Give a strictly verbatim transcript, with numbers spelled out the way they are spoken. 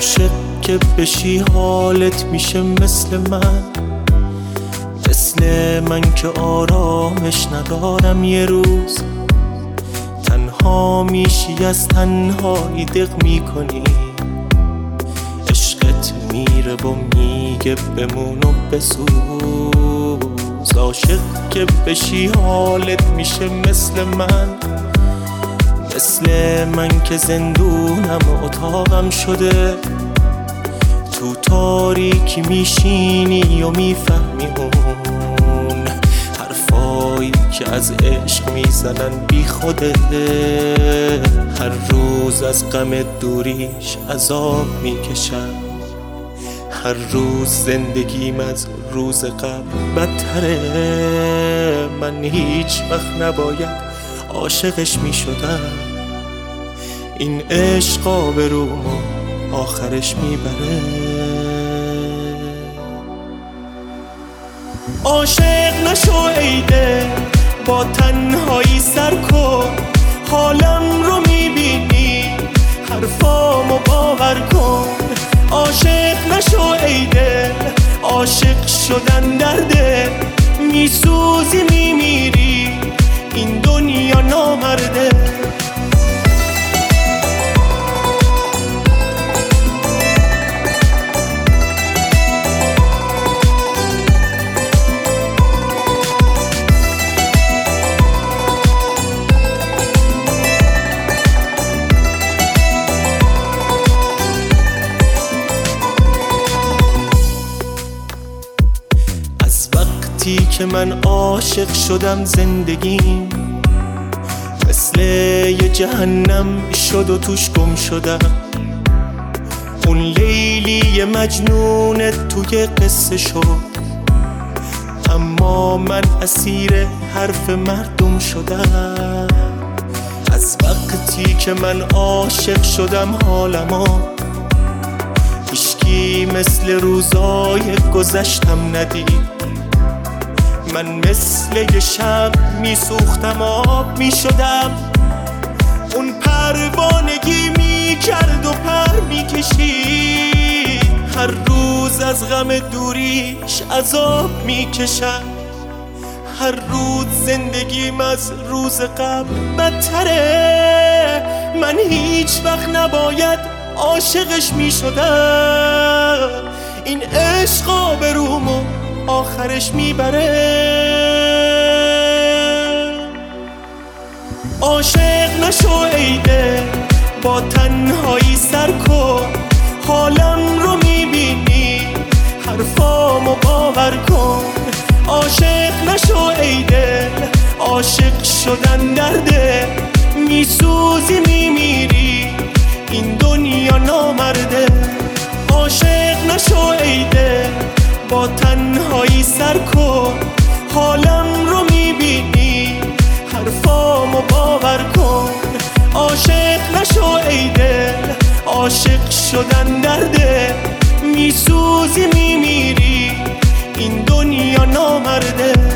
عاشق که بشی حالت میشه مثل من، مثل من که آرامش ندارم یه روز. تنها میشی از تنهایی دق میکنی، عشقت میره و میگه بمون و بسوز. عاشق که بشی حالت میشه مثل من، مثل من که زندونم و اتاقم شده. تو تاریکی میشینی و میفهمی اون حرفایی که از عشق میزنن بی خوده. هر روز از غم دوریش عذاب میکشم، هر روز زندگیم از روز قبل بدتره. من هیچ وقت نباید عاشقش می شدم، این عشق آبرومو آخرش می بره. عاشق نشو ایده با تنهایی سر کن، حالم رو می بینی حرفامو باور کن. عاشق نشو ایده، عاشق شدن درده، می سوزی می میری، این دنیا نامرده. از وقتی که من عاشق شدم زندگیم مثل یه جهنم شد و توش گم شدم. اون لیلی مجنون توی قصه شد، اما من اسیر حرف مردم شدم. از وقتی که من عاشق شدم حالمو هیچکی مثل روزای گذشتم ندید. من مثل یه شب می سوختم، آب می شدم. اون پروانگی می کرد و پر می کشید. هر روز از غم دوریش عذاب می کشم، هر روز زندگیم از روز قبل بدتره. من هیچ وقت نباید عاشقش می شدم، این عشق آبرومو آخرش میبره. عاشق نشو ایده با تنهایی سر کن، حالم رو میبینی حرفامو باور کن. عاشق نشو ایده، عاشق شدن درده، میسوزی میمیری، این دنیا نامرده. عاشق نشو ایده با تنهایی سر کن، حالم رو میبینی حرفامو باور کن. عاشق نشو ایده، عاشق شدن درده، میسوزی میمیری، این دنیا نامرده.